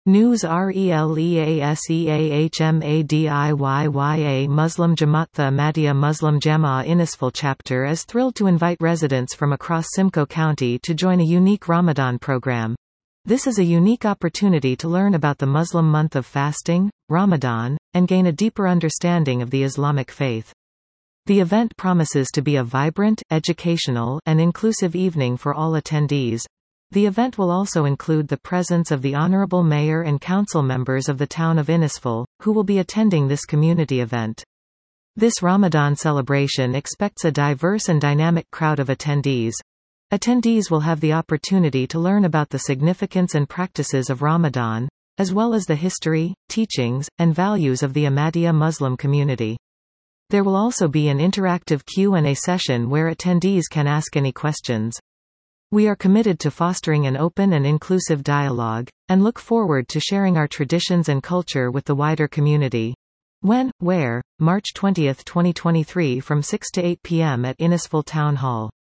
News Releaseahmadiyya Muslim Jamaat. The Ahmadiyya Muslim Jamaa Innisfil chapter is thrilled to invite residents from across Simcoe County to join a unique Ramadan program. This is a unique opportunity to learn about the Muslim month of fasting, Ramadan, and gain a deeper understanding of the Islamic faith. The event promises to be a vibrant, educational, and inclusive evening for all attendees. The event will also include the presence of the Honorable Mayor and Council members of the town of Innisfil, who will be attending this community event. This Ramadan celebration expects a diverse and dynamic crowd of attendees. Attendees will have the opportunity to learn about the significance and practices of Ramadan, as well as the history, teachings, and values of the Ahmadiyya Muslim community. There will also be an interactive Q&A session where attendees can ask any questions. We are committed to fostering an open and inclusive dialogue, and look forward to sharing our traditions and culture with the wider community. When, where? March 20, 2023 from 6 to 8 p.m. at Innisfil Town Hall.